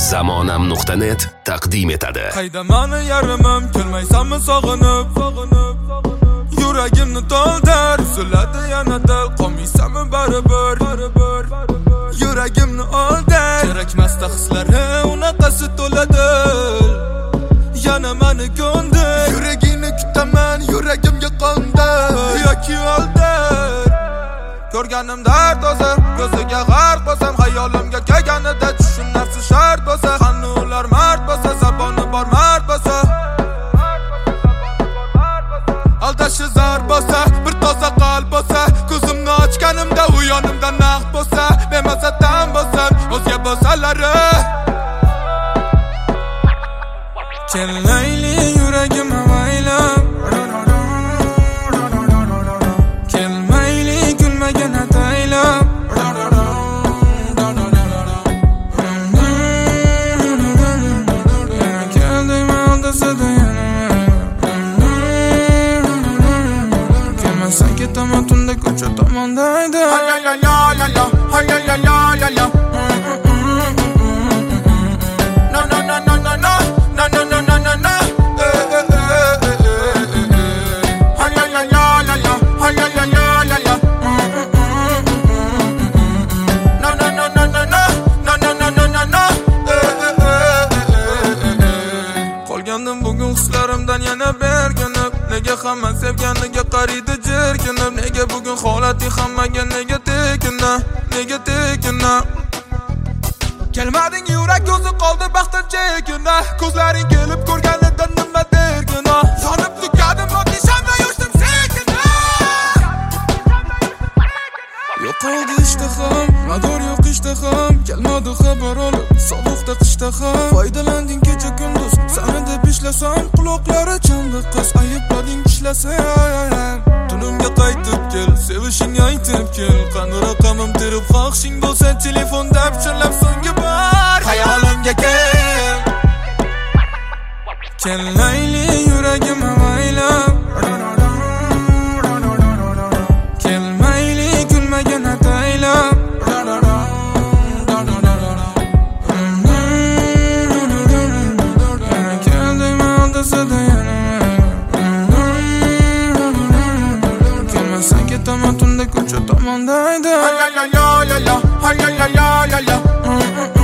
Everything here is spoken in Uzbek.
Zamonam.net taqdim etadi. Qaydamani yarimim, kelmaysanmi sog'inib, yuragimni to'ldir, zuladi yana dil, qolmaysanmi baribir, yuragimni oldir, kerakmasda hislari unaqasi to'ladi, yana meni ko'ndir, yuragingni kutaman, yuragimga qondir, yoki oldir. Ko'rganim dard o'zi, ko'ziga g'arq bo'lsam, xayolimga kelganida tushun narsa shart bo'lsa, qani ular mard bo'lsa, zaboni bor mard bo'lsa, aldashi zar bo'lsa, bir toza qalb bo'lsa, ko'zimni ochganimda u yonimda naqd bo'lsa, bemasatan bo'lsin, o'zga bo'lsalari kellayli yuragim avaylab, kelmayli gulmagan ataylab, keldim aldasada kelmasan ketaman tunda ko'cha tomonda hayda, hayda bugun hislarimdan yana berkinib, nega hamma sevganiga qariydi jerkinib, nega bugun holating hammaga nega tekina, kelmading yurak ko'zi qoldi baxtim chekina, ko'zlaring kelib ko'rganidan nima dergina, yonib tugadim otishimda yursam sekina, yo'qoldi ishtaham, mador yo'q ishtaham, kelmadi xabar olib sovuqda qishtaham, foydalanding kecha kunduz sani deb ishlasam, quloqlari chaldi qiz, ayiblading ishlasam, tunimga qaytib kel, sevishingni aytib kel, qani raqamim terib xohishing bo'lsa telefonda pichirlab so'nggi bor xayolimga kel, kellayli yuragim avaylab, kelmayli gulmagan ataylab, kelmasan ketaman tunda ko'cha tomonda hayda,